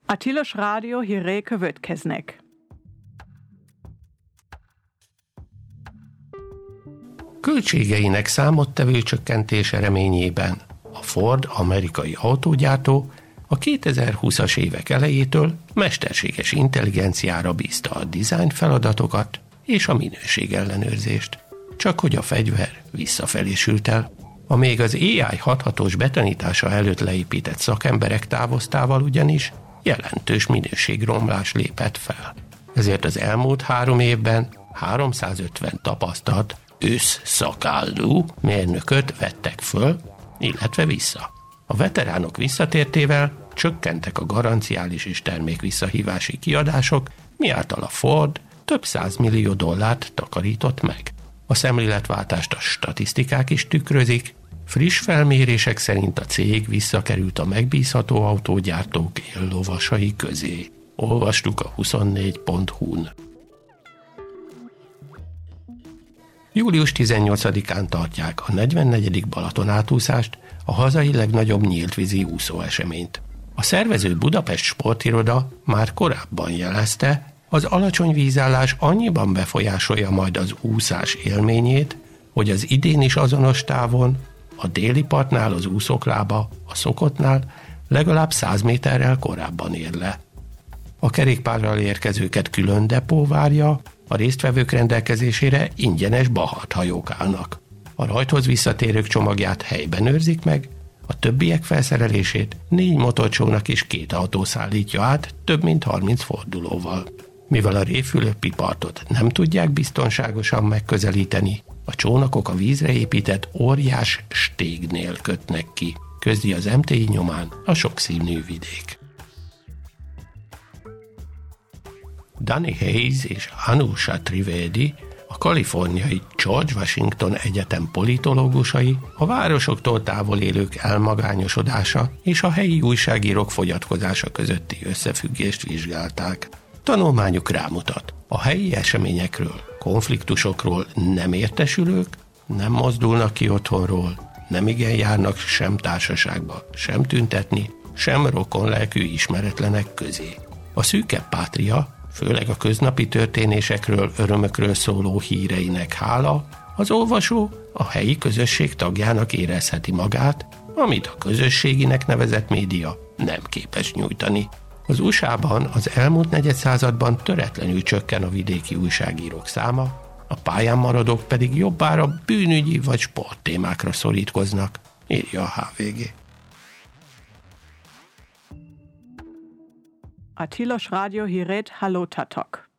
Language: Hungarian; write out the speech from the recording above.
A Tilos Rádió hírei következnek. Költségeinek számottevő csökkentése reményében a Ford amerikai autógyártó a 2020-as évek elejétől mesterséges intelligenciára bízta a design feladatokat és a minőségellenőrzést. Csak hogy a fegyver visszafelé sült el. A még az AI hathatós betanítása előtt leépített szakemberek távoztával ugyanis jelentős minőségromlás lépett fel. Ezért az elmúlt 3 évben 350 tapasztalt összszakállú mérnököt vettek föl, illetve vissza. A veteránok visszatértével csökkentek a garanciális és termékvisszahívási kiadások, miáltal a Ford több $100 millió takarított meg. A szemléletváltást a statisztikák is tükrözik. Friss felmérések szerint a cég visszakerült a megbízható autógyártók éllovasai közé. Olvastuk a 24.hu-n. Július 18-án tartják a 44. Balaton átúszást, a hazai legnagyobb nyíltvízi úszóeseményt. A szervező Budapest Sportiroda már korábban jelezte, az alacsony vízállás annyiban befolyásolja majd az úszás élményét, hogy az idén is azonos távon, a déli partnál az úszók lába, a szokottnál legalább 100 méterrel korábban ér le. A kerékpárral érkezőket külön depó várja, a résztvevők rendelkezésére ingyenes baharthajók állnak. A rajthoz visszatérők csomagját helyben őrzik meg, a többiek felszerelését 4 motorcsónak és 2 autó szállítja át több mint 30 fordulóval. Mivel a révfülöp-pipartot nem tudják biztonságosan megközelíteni, a csónakok a vízre épített óriás stégnél kötnek ki, közli az MTI nyomán a sokszínű vidék. Danny Hayes és Anusha Trivedi, a kaliforniai George Washington Egyetem politológusai a városoktól távol élők elmagányosodása és a helyi újságírók fogyatkozása közötti összefüggést vizsgálták. Tanulmányuk rámutat, a helyi eseményekről, konfliktusokról nem értesülők nem mozdulnak ki otthonról, nem igen járnak sem társaságba, sem tüntetni, sem rokonlelkű ismeretlenek közé. A szűkebb pátria, főleg a köznapi történésekről, örömökről szóló híreinek hála, az olvasó a helyi közösség tagjának érezheti magát, amit a közösséginek nevezett média nem képes nyújtani. Az USA-ban az elmúlt negyedszázadban töretlenül csökken a vidéki újságírók száma, a pályán maradók pedig jobbára bűnügyi vagy sporttémákra szorítkoznak, írja a HVG. A Tilos Rádió hírét hallottátok.